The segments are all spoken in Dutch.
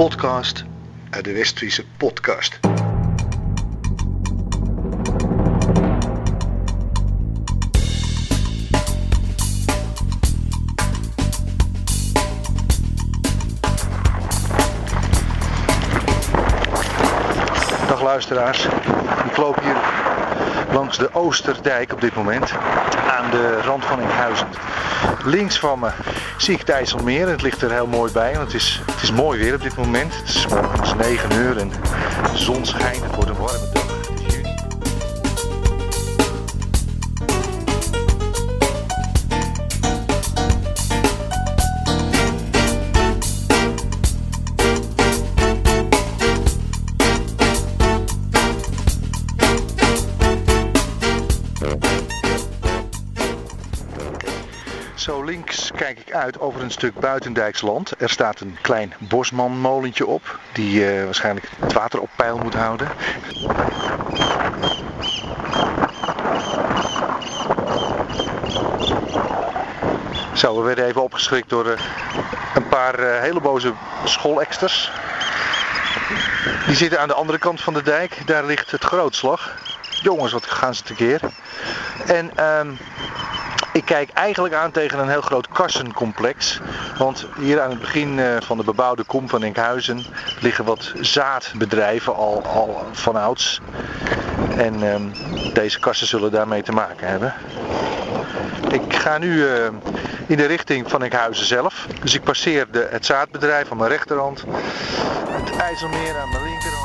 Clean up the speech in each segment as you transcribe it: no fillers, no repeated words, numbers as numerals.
podcast uit de Westfriese podcast. Dag luisteraars, ik loop hier langs de Oosterdijk op dit moment aan de rand van Enkhuizen. Links van me zie ik het IJsselmeer en het ligt er heel mooi bij, want het is mooi weer op dit moment. Het is morgens 9 uur en de zon schijnt, het wordt een warme dag. Het is juni. Zo links kijk ik uit over een stuk buitendijks land. Er staat een klein bosmanmolentje op, die waarschijnlijk het water op peil moet houden. Zo, we werden even opgeschrikt door een paar hele boze schooleksters. Die zitten aan de andere kant van de dijk, daar ligt het grootslag. Jongens, wat gaan ze tekeer. En ik kijk eigenlijk aan tegen een heel groot kassencomplex. Want hier aan het begin van de bebouwde kom van Enkhuizen liggen wat zaadbedrijven al van ouds. En deze kassen zullen daarmee te maken hebben. Ik ga nu in de richting van Enkhuizen zelf. Dus ik passeer het zaadbedrijf aan mijn rechterhand. Het IJsselmeer aan mijn linkerhand.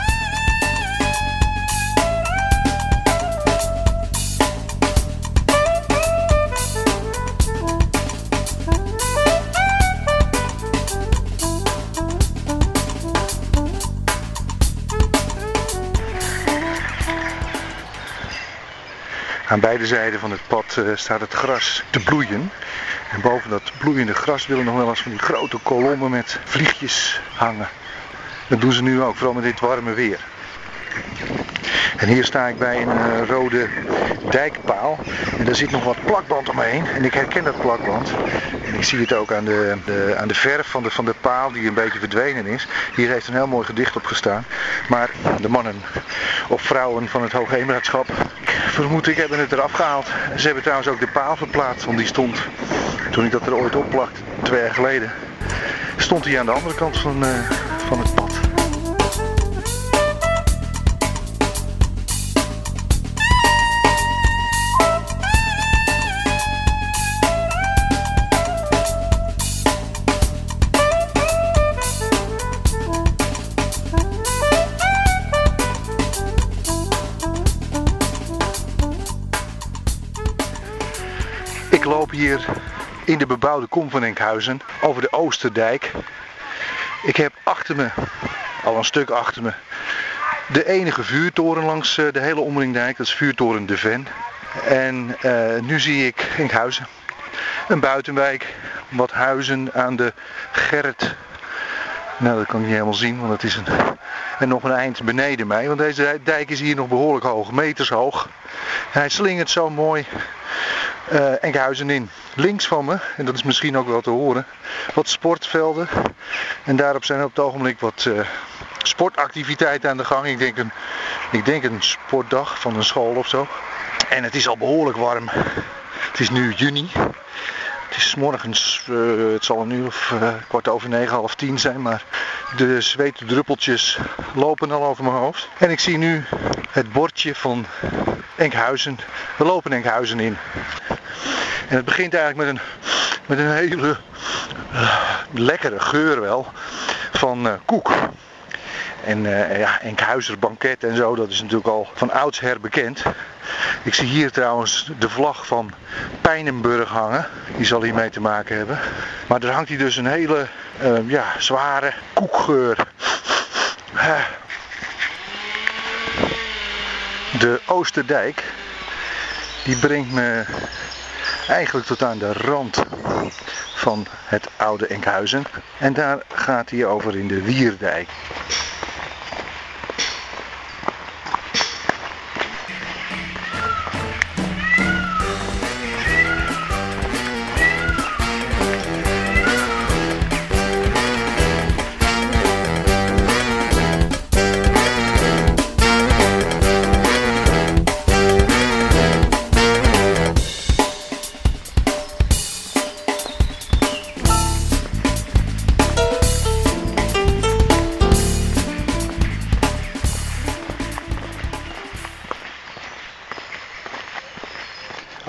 Aan beide zijden van het pad staat het gras te bloeien. En boven dat bloeiende gras willen nog wel eens van die grote kolommen met vliegjes hangen. Dat doen ze nu ook, vooral met dit warme weer. En hier sta ik bij een rode dijkpaal. En daar zit nog wat plakband omheen. En ik herken dat plakband. En ik zie het ook aan de verf van de paal die een beetje verdwenen is. Hier heeft een heel mooi gedicht op gestaan. Maar de mannen of vrouwen van het Hoogheemraadschap, vermoed ik, hebben het eraf gehaald. Ze hebben trouwens ook de paal verplaatst. Want die stond, toen ik dat er ooit op plakte, 2 jaar geleden, stond hij aan de andere kant van het pad. Ik loop hier in de bebouwde kom van Enkhuizen over de Oosterdijk. Ik heb achter me, al een stuk achter me, de enige vuurtoren langs de hele omringdijk. Dat is vuurtoren De Ven. En nu zie ik Enkhuizen. Een buitenwijk, wat huizen aan de Gerrit. Nou, dat kan ik niet helemaal zien, want het is en nog een eind beneden mij. Want deze dijk is hier nog behoorlijk hoog, meters hoog. En hij slingert zo mooi Enkhuizen in. Links van me, en dat is misschien ook wel te horen, wat sportvelden. En daarop zijn op het ogenblik wat sportactiviteiten aan de gang. Ik denk een sportdag van een school of zo. En het is al behoorlijk warm. Het is nu juni. Het is 's morgens, het zal een uur of 9:15, 10 zijn, maar de zweetdruppeltjes lopen al over mijn hoofd. En ik zie nu het bordje van Enkhuizen. We lopen Enkhuizen in. En het begint eigenlijk met een hele lekkere geur wel van koek. En Enkhuizer banket en zo, dat is natuurlijk al van oudsher bekend. Ik zie hier trouwens de vlag van Pijnenburg hangen. Die zal hiermee te maken hebben. Maar er hangt hier dus een hele zware koekgeur. De Oosterdijk, die brengt me eigenlijk tot aan de rand van het oude Enkhuizen. En daar gaat hij over in de Wierdijk.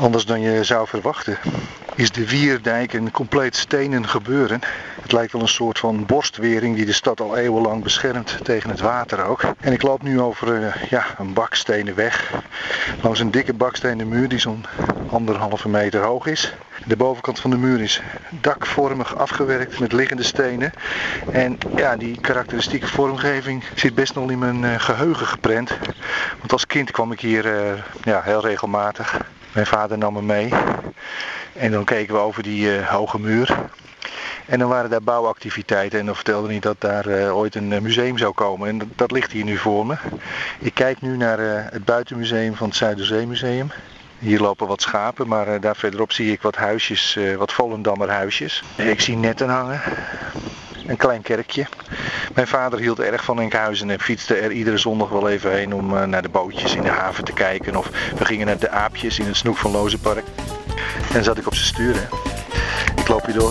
Anders dan je zou verwachten is de Wierdijk een compleet stenen gebeuren. Het lijkt wel een soort van borstwering die de stad al eeuwenlang beschermt tegen het water ook. En ik loop nu over een bakstenen weg. Langs een dikke bakstenen muur die zo'n 1,5 meter hoog is. De bovenkant van de muur is dakvormig afgewerkt met liggende stenen. En ja, die karakteristieke vormgeving zit best nog in mijn geheugen geprent. Want als kind kwam ik hier heel regelmatig. Mijn vader nam me mee. En dan keken we over die hoge muur. En dan waren daar bouwactiviteiten en dan vertelde hij dat daar ooit een museum zou komen. En dat ligt hier nu voor me. Ik kijk nu naar het buitenmuseum van het Zuiderzeemuseum. Hier lopen wat schapen, maar daar verderop zie ik wat huisjes, wat Volendammer huisjes. Ik zie netten hangen. Een klein kerkje. Mijn vader hield erg van Enkhuizen en fietste er iedere zondag wel even heen om naar de bootjes in de haven te kijken. Of we gingen naar de aapjes in het Snoek van Lozenpark. En dan zat ik op zijn stuur. Hè. Ik loop hier door.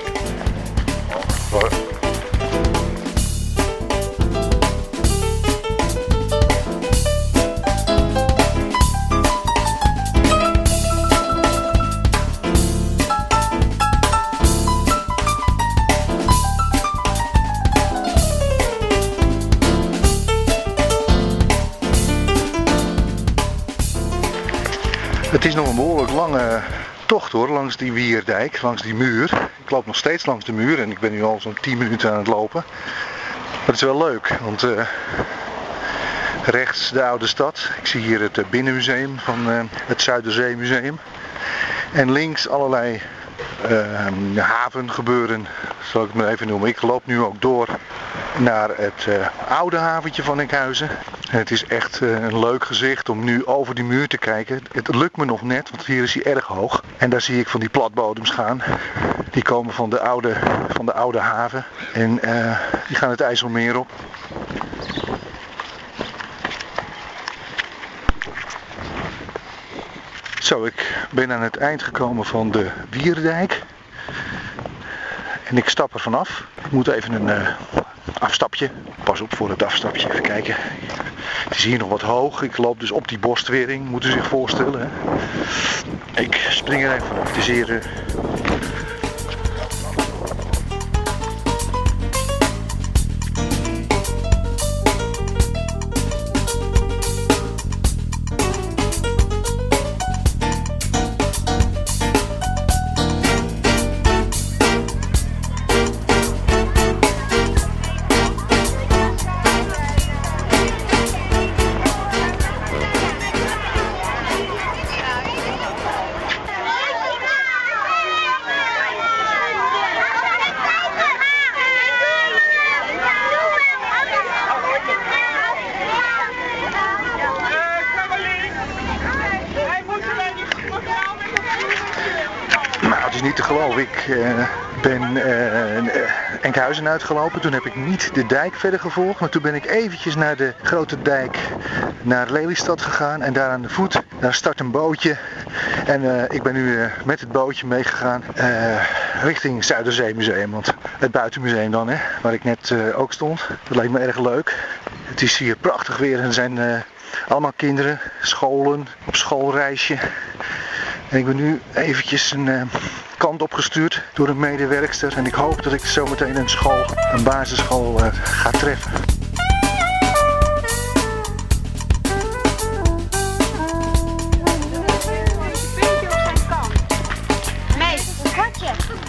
Het is nog een behoorlijk lange tocht hoor, langs die Wierdijk, langs die muur. Ik loop nog steeds langs de muur en ik ben nu al zo'n 10 minuten aan het lopen. Maar het is wel leuk, want rechts de oude stad. Ik zie hier het binnenmuseum van het Zuiderzeemuseum. En links allerlei havengebeuren, zal ik het maar even noemen. Ik loop nu ook door naar het oude haventje van Enkhuizen. En het is echt een leuk gezicht om nu over die muur te kijken. Het lukt me nog net, want hier is hij erg hoog. En daar zie ik van die platbodems gaan. Die komen van de oude haven. En die gaan het IJsselmeer op. Zo, ik ben aan het eind gekomen van de Wierdijk. En ik stap er vanaf. Ik moet even een afstapje. Pas op voor het afstapje. Even kijken. Het is hier nog wat hoog. Ik loop dus op die borstwering. Moet u zich voorstellen. Hè? Ik spring er even op. Het is hier... Het is niet te geloven. Ik ben Enkhuizen uitgelopen. Toen heb ik niet de dijk verder gevolgd. Maar toen ben ik eventjes naar de grote dijk naar Lelystad gegaan. En daar aan de voet, daar start een bootje. En ik ben nu met het bootje meegegaan richting Zuiderzeemuseum. Want het buitenmuseum dan, hè, waar ik net ook stond. Dat leek me erg leuk. Het is hier prachtig weer. En er zijn allemaal kinderen, scholen, op schoolreisje. En ik ben nu eventjes een kant opgestuurd door een medewerkster. En ik hoop dat ik zometeen een basisschool ga treffen. Nee, een kwartje.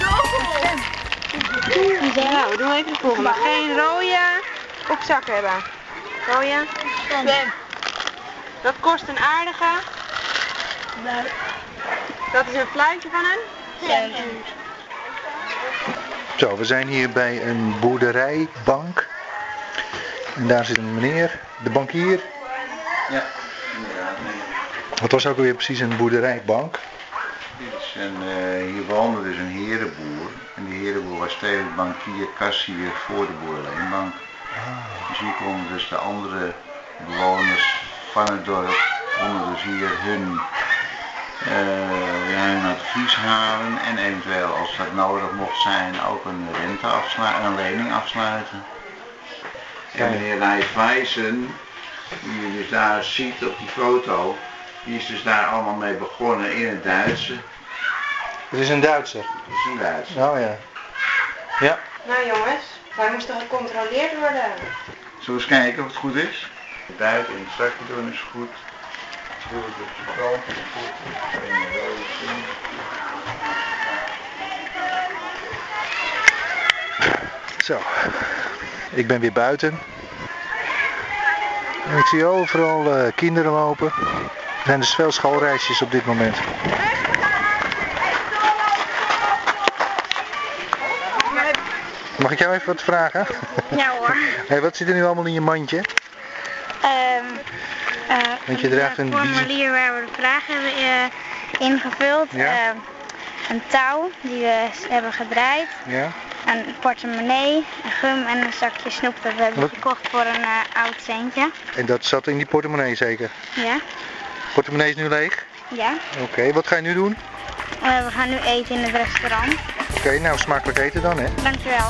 Nou, we doen even de volgende. Geen rode op zak hebben. Rode? Zwem. Dat kost een aardige. Dat is een fluitje van een? Zo, we zijn hier bij een boerderijbank. En daar zit een meneer, de bankier. Ja. Wat was ook weer precies een boerderijbank? Hier woonde dus een herenboer. En die herenboer was tevens bankier, kassier voor de boerderijbank. Dus hier konden dus de andere bewoners van het dorp, konden dus hier hun advies halen en eventueel als dat nodig mocht zijn ook een lening afsluiten. En meneer Nijs Wijzen, die je dus daar ziet op die foto, Die is dus daar allemaal mee begonnen in het Duitse. Het is een Duitser. Dat is een Duitser. Oh ja. Ja. Nou jongens, wij moesten gecontroleerd worden. Zullen we eens kijken of het goed is? Het buiten in het zakje doen is goed. Schroef op de kant is goed. Zo. Ik ben weer buiten. En ik zie overal kinderen lopen. Er zijn dus veel schoolreisjes op dit moment. Mag ik jou even wat vragen? Ja hoor. Hey, wat zit er nu allemaal in je mandje? Want je draagt een formulier waar we de vragen hebben ingevuld. Ja. Een touw die we hebben gedraaid. Ja? Een portemonnee, een gum en een zakje snoep. Dat hebben we Wat? gekocht voor een oud centje. En dat zat in die portemonnee zeker? Ja. Portemonnee is nu leeg? Ja. Oké, wat ga je nu doen? We gaan nu eten in het restaurant. Oké, nou smakelijk eten dan hè. Dankjewel.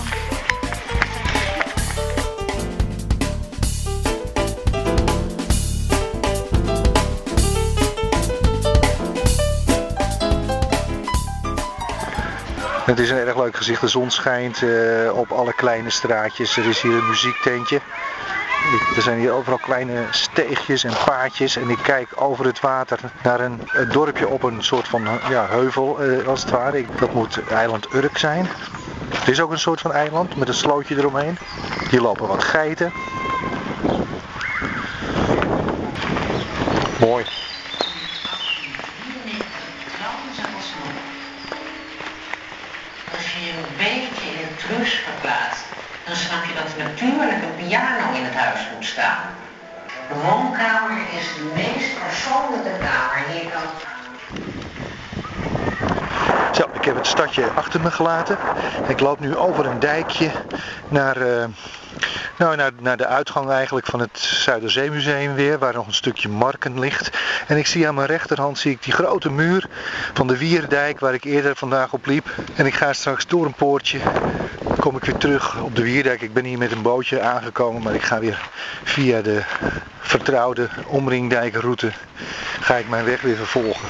Het is een erg leuk gezicht. De zon schijnt op alle kleine straatjes. Er is hier een muziektentje. Er zijn hier overal kleine steegjes en paadjes. En ik kijk over het water naar een dorpje op een soort van heuvel als het ware. Dat moet eiland Urk zijn. Er is ook een soort van eiland met een slootje eromheen. Hier lopen wat geiten. Mooi. Als je je een beetje in het rust verplaatst, dan snap je dat er natuurlijk een piano in het huis moet staan. De woonkamer is de meest persoonlijke kamer. Hier kan... Zo, ik heb het stadje achter me gelaten. Ik loop nu over een dijkje naar de uitgang eigenlijk van het Zuiderzeemuseum weer, waar nog een stukje Marken ligt. En ik zie aan mijn rechterhand die grote muur van de Wierdijk waar ik eerder vandaag op liep. En ik ga straks door een poortje, kom ik weer terug op de Wierdijk. Ik ben hier met een bootje aangekomen, maar ik ga weer via de vertrouwde omringdijkroute, ga ik mijn weg weer vervolgen.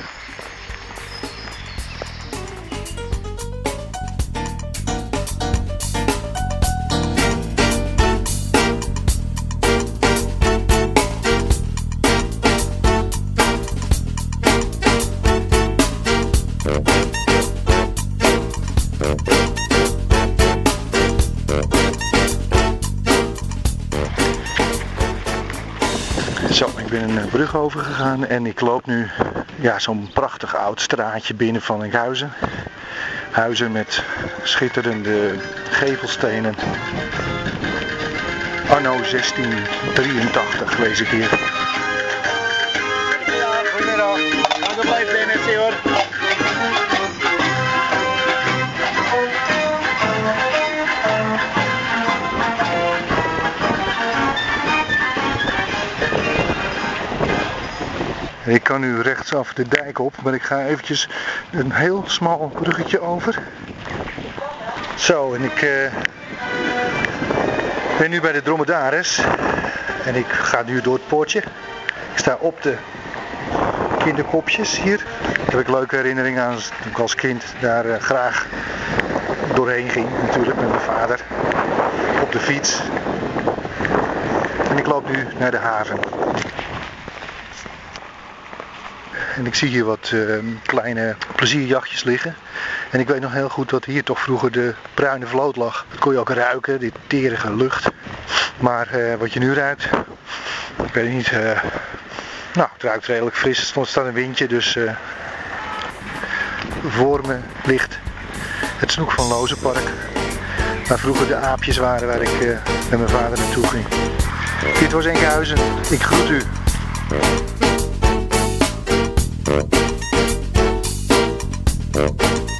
Zo, ik ben een brug overgegaan en ik loop nu zo'n prachtig oud straatje binnen van Enkhuizen. Huizen met schitterende gevelstenen. Anno 1683 lees ik hier. Goedemiddag, dan blijf binnen, hoor. Ik kan nu rechtsaf de dijk op, maar ik ga eventjes een heel smal bruggetje over. Zo, en ik ben nu bij de Dromedaris en ik ga nu door het poortje. Ik sta op de kinderkopjes hier. Daar heb ik leuke herinneringen aan toen ik als kind daar graag doorheen ging, natuurlijk met mijn vader. Op de fiets. En ik loop nu naar de haven. En ik zie hier wat kleine plezierjachtjes liggen. En ik weet nog heel goed dat hier toch vroeger de bruine vloot lag. Dat kon je ook ruiken, die terige lucht. Maar wat je nu ruikt, ik weet niet. Het ruikt redelijk fris. Er staat een windje, dus voor me ligt het Snoek van Lozenpark. Waar vroeger de aapjes waren waar ik met mijn vader naartoe ging. Dit was Enkhuizen. Ik groet u.